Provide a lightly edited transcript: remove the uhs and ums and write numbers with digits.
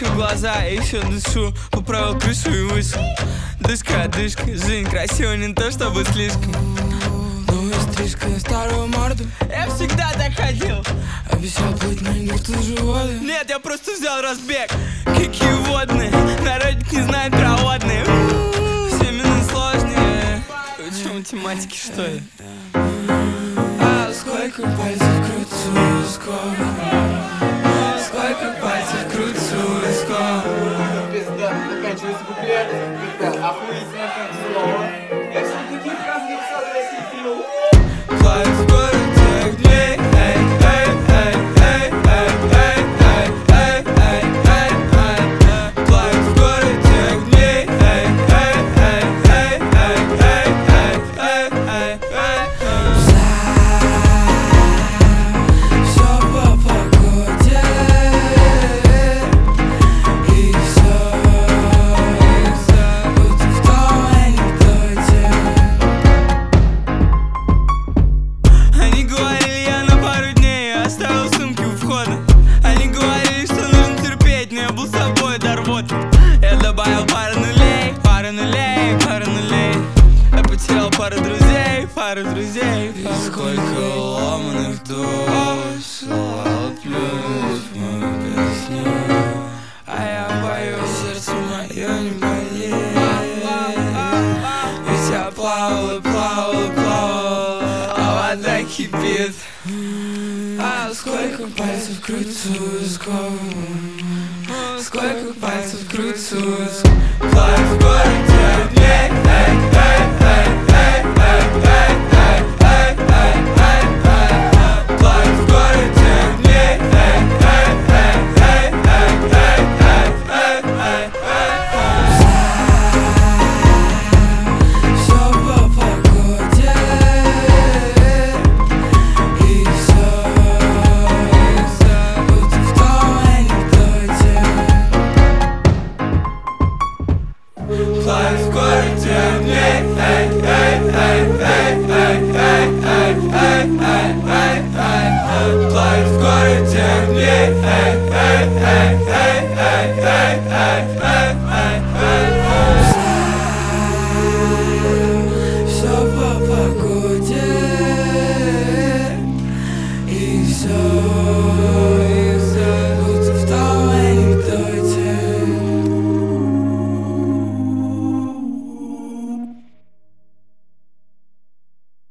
Закрыл глаза, и еще дышу. Поправил крышу и вышел. Дышка, жизнь красива, не то чтобы слишком. Новая стрижка на старую морду. Я всегда так ходил. Обещал плыть, но не в ту же воду. Нет, я просто взял разбег. Какие водные, народик не знает про водные. Все минуты сложные. Учу математики, что ли? А сколько пальцев крутится скоро. Сколько пальцев крутится скоро. Пизда, заканчивается куплет. Пизда, охуительно как слово. Я все такие фразы написал, я себе фильм. Плавит в городе дней. Эй, эй, эй, эй, эй, эй, эй, эй, эй, эй, эй. Плавит в городе дней. Эй, эй, эй, эй, эй, эй, эй, эй, эй, эй. Всё по погоде. И всё будто в том анекдоте. Они говорили, я на пару дней оставил сумки у входа. Они говорили, что нужно терпеть, но я был с собой до рвоты. Я добавил пару нулей, пару нулей, пару нулей. Я потерял пару друзей, пару друзей. И сколько ломаных душ слал плюс в мою песню. А я пою, сердце мое не болит. Ведь я плавал и плавал и плавал, а вода кипит. А сколько пальцев крутится сколько пальцев крутится. Плавит в городе дней. Эй, эй, эй, эй, эй, эй, эй, эй, эй, эй, эй. Плавит в городе дней. Эй, эй, эй, эй, эй, эй, эй, эй, эй. Всё по погоде. И всё будто в том анекдоте. Плавит в городе дней. Эй, эй, эй, эй, эй, эй, эй, эй, эй, эй, эй. Плавит в городе